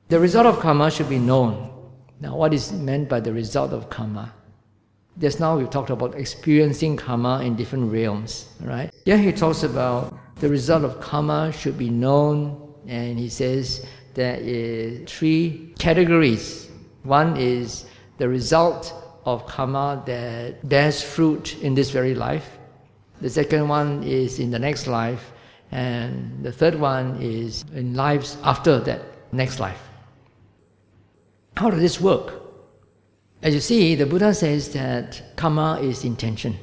The result of karma should be known. Now, what is meant by the result of karma? Just now we talked about experiencing karma in different realms, right? Here he talks about the result of karma should be known, and he says there is 3 categories. One is the result of karma that bears fruit in this very life. The second one is in the next life, and the third one is in lives after that next life. How does this work? As you see, the Buddha says that karma is intention.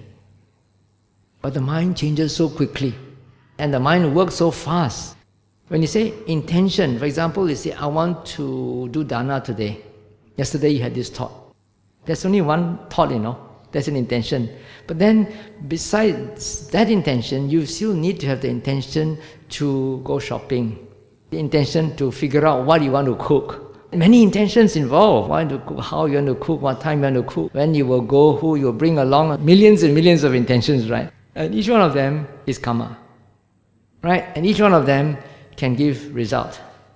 But the mind changes so quickly, and the mind works so fast. When you say intention, for example, you say, I want to do dana today. Yesterday you had this thought. There's only one thought, that's an intention. But then, besides that intention, you still need to have the intention to go shopping, the intention to figure out what you want to cook. Many intentions involved. How you want to cook, what time you want to cook, when you will go, who you will bring along. Millions and millions of intentions, right? And each one of them is karma, right? And each one of them can give result.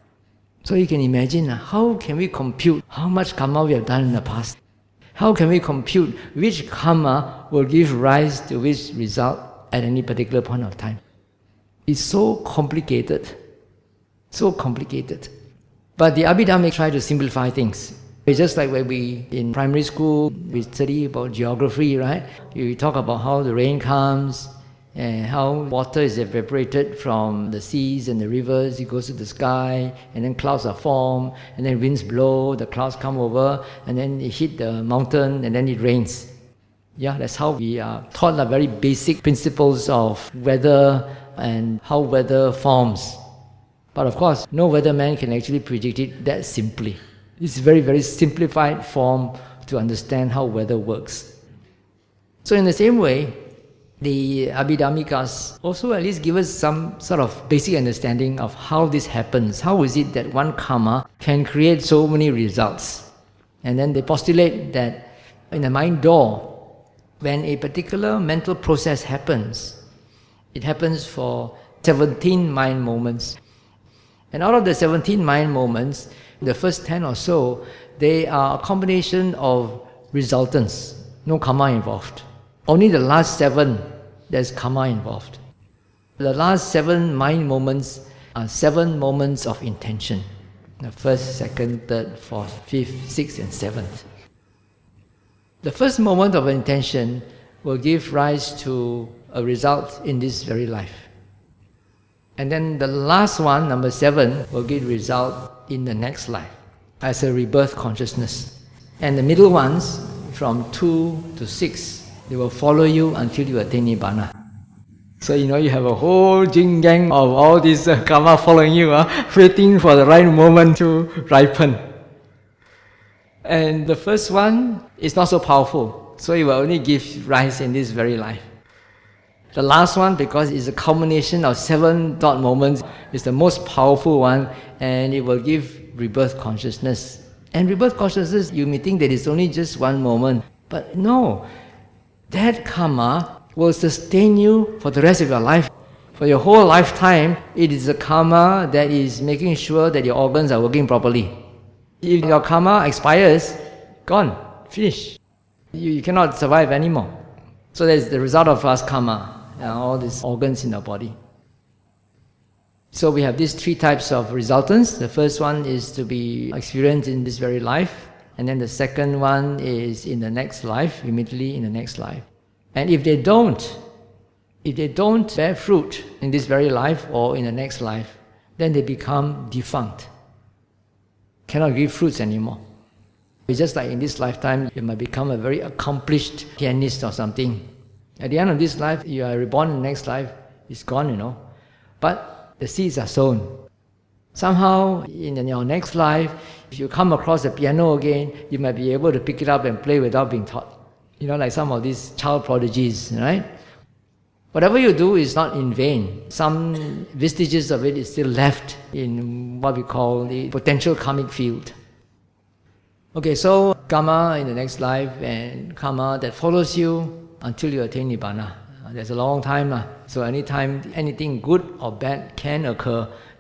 So you can imagine, how can we compute how much karma we have done in the past? How can we compute which karma will give rise to which result at any particular point of time? It's so complicated. So complicated. But the Abhidhamma try to simplify things. It's just like when we, in primary school, we study about geography, right? We talk about how the rain comes, and how water is evaporated from the seas and the rivers, it goes to the sky, and then clouds are formed, and then winds blow, the clouds come over, and then it hit the mountain, and then it rains. Yeah, that's how we are taught the very basic principles of weather and how weather forms. But of course, no weatherman can actually predict it that simply. It's a very, very simplified form to understand how weather works. So in the same way, the Abhidhammikas also at least give us some sort of basic understanding of how this happens. How is it that one karma can create so many results? And then they postulate that in the mind door, when a particular mental process happens, it happens for 17 mind moments. And out of the 17 mind moments, the first 10 or so, they are a combination of resultants, no karma involved. Only the last 7, there's karma involved. The last 7 mind moments are 7 moments of intention. The first, second, third, fourth, fifth, sixth, and seventh. The first moment of intention will give rise to a result in this very life. And then the last one, number 7, will give result in the next life as a rebirth consciousness. And the middle ones, from 2 to 6, they will follow you until you attain Nibbana. So you have a whole jing gang of all these karma following you, waiting for the right moment to ripen. And the first one is not so powerful, so it will only give rise in this very life. The last one, because it's a culmination of 7 dot moments, is the most powerful one, and it will give rebirth consciousness. And rebirth consciousness, you may think that it's only just one moment, but no. That karma will sustain you for the rest of your life. For your whole lifetime, it is a karma that is making sure that your organs are working properly. If your karma expires, gone, finish. You cannot survive anymore. So that's the result of us karma. All these organs in our body. So we have these 3 types of resultants. The first one is to be experienced in this very life, and then the second one is in the next life, immediately in the next life. And if they don't bear fruit in this very life or in the next life, then they become defunct. Cannot give fruits anymore. It's just like in this lifetime, you might become a very accomplished pianist or something. At the end of this life, you are reborn in the next life, it's gone, But the seeds are sown. Somehow, in your next life, if you come across a piano again, you might be able to pick it up and play without being taught. Like some of these child prodigies, right? Whatever you do is not in vain. Some vestiges of it is still left in what we call the potential karmic field. Okay, so karma in the next life and karma that follows you until you attain Nibbana. There's a long time. So anytime anything good or bad can occur